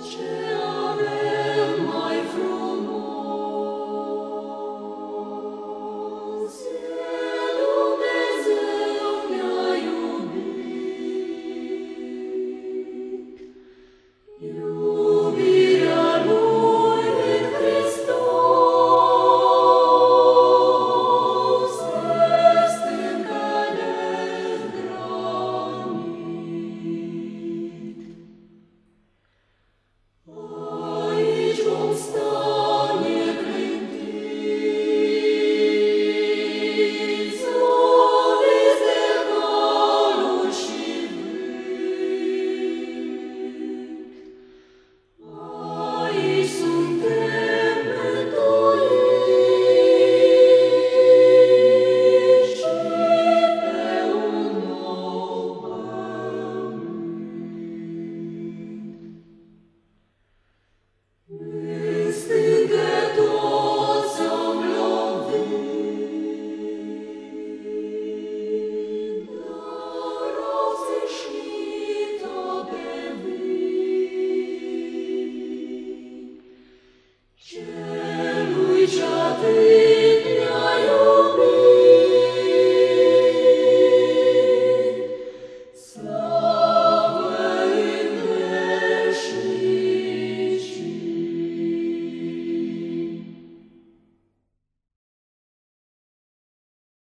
Ce avem mai frumos? Dumnezeu ne-a iubit. Iubirea Lui în Hristos este încă neîngrănit. Aici vom sta neclintiți, zăviți de valuri și vânt. Aici suntem mântuiți și pe un nou pământ. În stâncă toți am lovit, dar au țâșnit-o pe vânt. Celui ce-a